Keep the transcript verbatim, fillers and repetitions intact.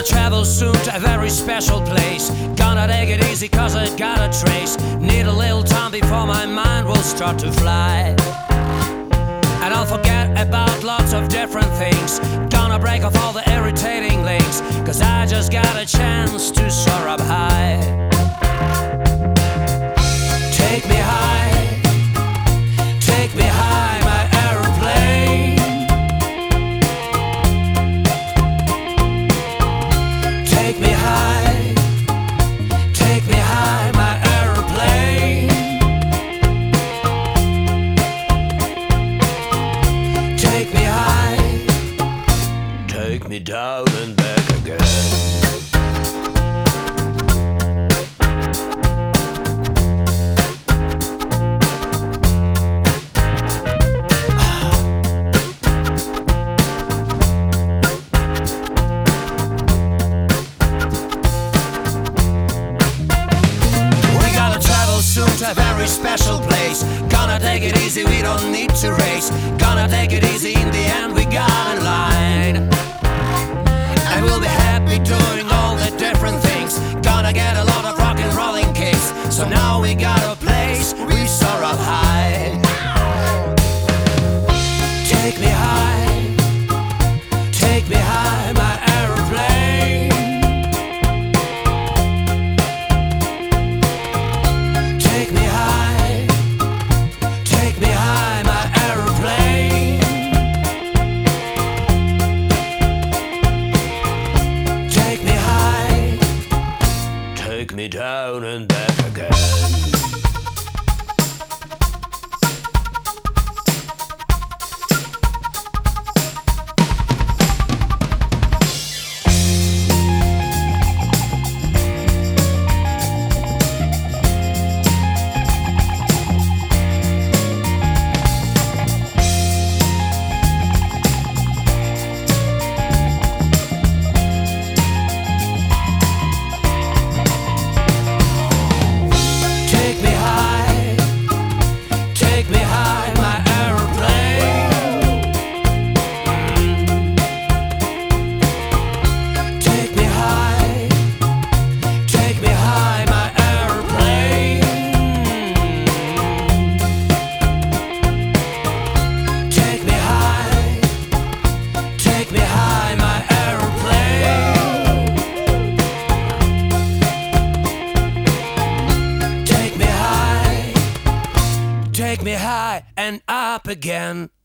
gonna travel soon to a very special place. Gonna take it easy cause I got a trace. Need a little time before my mind will start to fly. And I'll forget about lots of different things. Gonna break off all the irritating links, cause I just got a chance to soar up high. Take me high, take me high, my aeroplane. Take me high, take me high, my aeroplane. Take me high, take me down and back again. Soon to a very special place. Gonna take it easy, we don't need to race. Gonna take it easy, in the end we got in line. And we'll be happy doing all the different things. Gonna get a lot of rock and rolling kicks. So now we got a place, we soar up high. Take me high, take me high, my aeroplane. Take me high, take me high, my aeroplane. Take me high, take me down and back again. Take me high and up again.